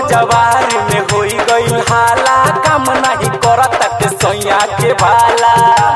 जवार में होई गई हाला, काम नहीं करत के सैया के भाला।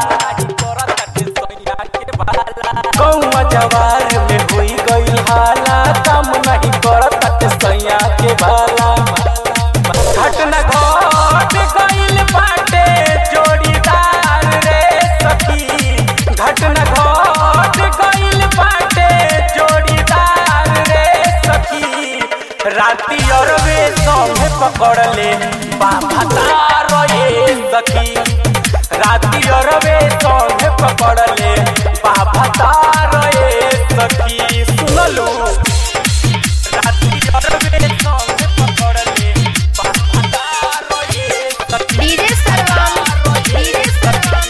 गौवा जवार में होई गई हाला, काम नहीं करत के सैया के भाला। घटना घट गइल बाटे जोड़ीदार रे सखी, घटना घट गइल बाटे जोड़ीदार रे सखी। राती अरवे संगे पकड़ले बाभातार ये सखी, राती अरवे संगे पकड़ले बाभातार ये सखी। सुनलू राती अरवे संगे पकड़ले बाभातार ये सखी। डीजे सरवान, डीजे सरवान,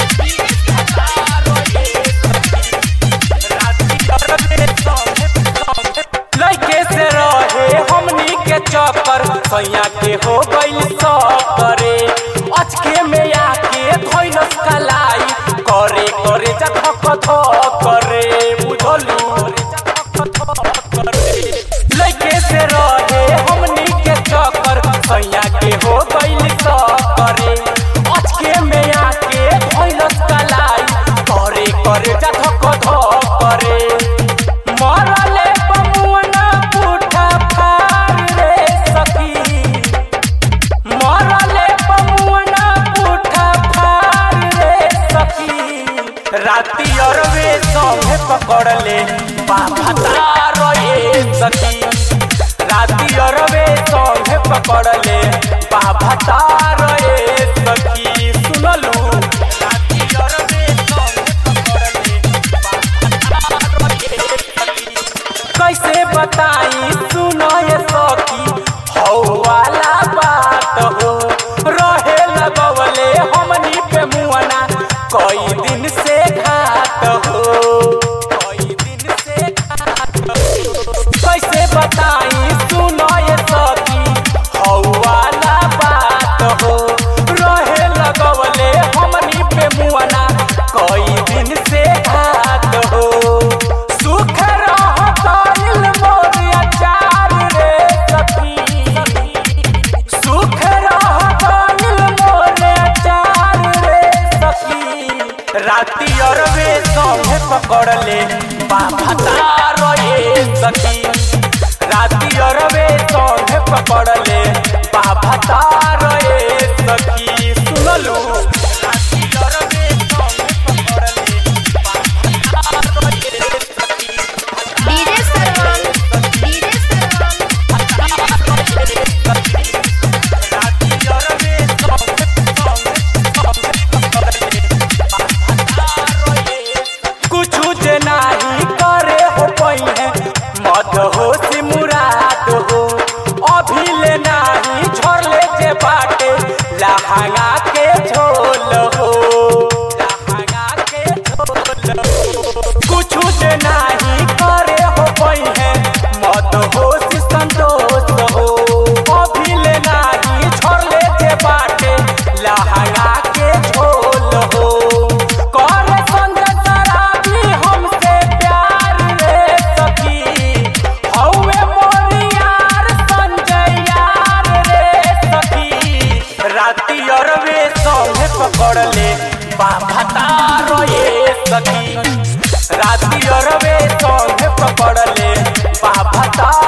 लइके से रहे हमनी के चक्कर, सैया के हो गइल सकरे। अचके में आके धइलस कलाई, करे करे जा धक धक करे, बुझलू। लइके से रहे हमनी के चक्कर, सैया के हो गइल सकरे। अचके में आके धइलस कलाई, करे करे जा धक धक करे। मरले बमुना पुठा फार रे सखी, मरले बमुना पुठा फार रे सखी। राती अरवे संगे पकड़ले बाभातार ये सखी, राती अरवे संगे पकड़ले बाभातार ये सखी। सुनलू राती अरवे संगे पकड़ले बाभातार ये सखी। कैसे बताई सुनो ये सखी, हौ वाला बात हो। रहे लगवले हमनी पे मुआना, कई दिन से घात हो, कई दिन से घात हो। कैसे बताई सुनो ये सखी, हौ वाला बात हो। रहे लगवले हमनी पे मुआना, कई दिन से घात हो। सुख रहतइल मोर अचार रे सखी, सुख रहतइल मोर अचार रे सखी। राती अरवे संगे पकड़ले बाभातार ये सखी, राती अरवे संगे पकड़ले बाभातार ये सखी। सुनलू राती अरवे संगे पकड़ले बाभातार ये सखी। डीजे सरवान, डीजे सरवान, कुछु जे नाही करे हो पइहे मद हो से मुराद हो। अभी ले नाही झरले जे बाटे लहंगा के झोल हो, लहंगा के झोल हो। कुछु जे नाही करे हो पइहे मद हो से संतोष हो। अभी ले नाही झरले जे बाटे लहंगा के झोल हो। करे संजय शराबी हमसे प्यार रे सखी, हौवे मोर यार संजय यार रे सखी। राती अरवे संगे पकड़ले बाभातार ये सखी, राती अरवे संगे पकड़ले बाभातार